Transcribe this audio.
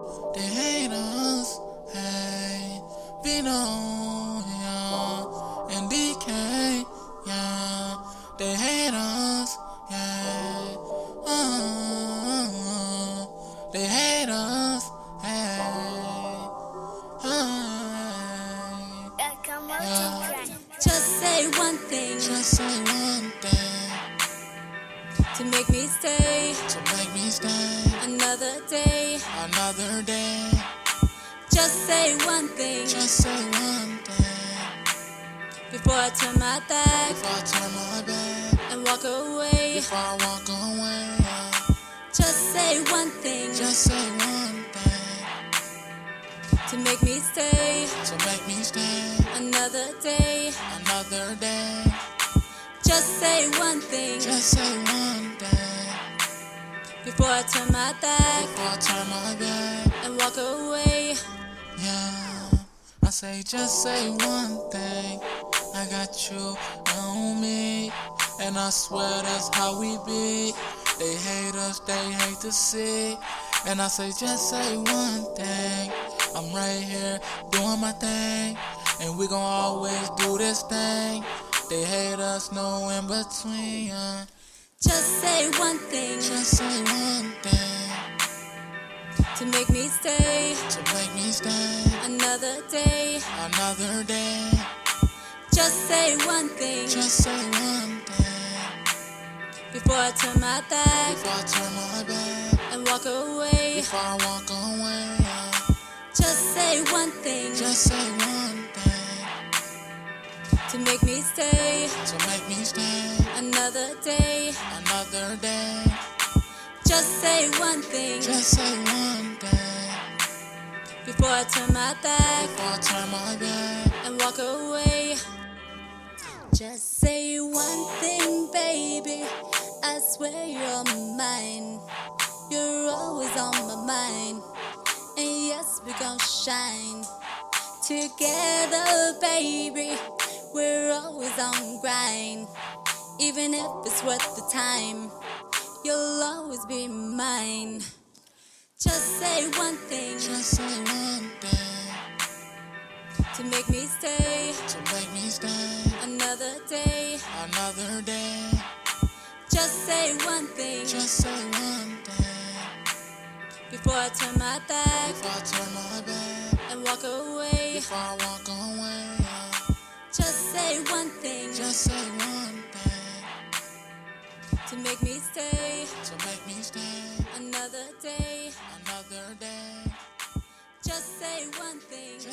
They hate us, hey. Vino, yeah. And DK, yeah. They hate us, yeah. They hate us, hey. Yeah. Just say one thing. Just say one thing. To make me stay. To make me stay. Another day. Another day. Just say one thing. Just say one thing. Before I turn my back. Before I turn my back. And walk away. Before I walk away. Just say one thing. Just say one thing. To make me stay. To make me stay. Another day. Another day. Just say one thing. Just say one thing. Before I turn my back. Before I turn my back. And walk away. Yeah, I say just say one thing. I got you on me, and I swear that's how we be. They hate us, they hate to see. And I say just say one thing. I'm right here doing my thing, and we gon' always do this thing. They hate us, no in between. Just say one thing. Just say one thing. To make me stay. To make me stay. Another day. Another day. Just say one thing. Just say one thing. Before I turn my back. Before I turn my back. And walk away. Before I walk away. Just say one thing. Just say one thing. To make me stay. To make me stay. Another day. Another day. Just say one thing. Just say one thing. Before I turn my back. Before I turn my back. And walk away. Just say one thing, baby. I swear you're mine. You're always on my mind. And yes, we gon' shine together, baby. We're always on grind. Even if it's worth the time, you'll always be mine. Just say one thing. Just say one thing. To make me stay. To make me stay. Another day. Another day. Just say one thing. Just say one thing. Before I turn my back. Before I turn my back. And walk away. Before I walk away. Just say one thing. Just say one thing. To make me stay. To make me stay. Another day. Another day. Just say one thing.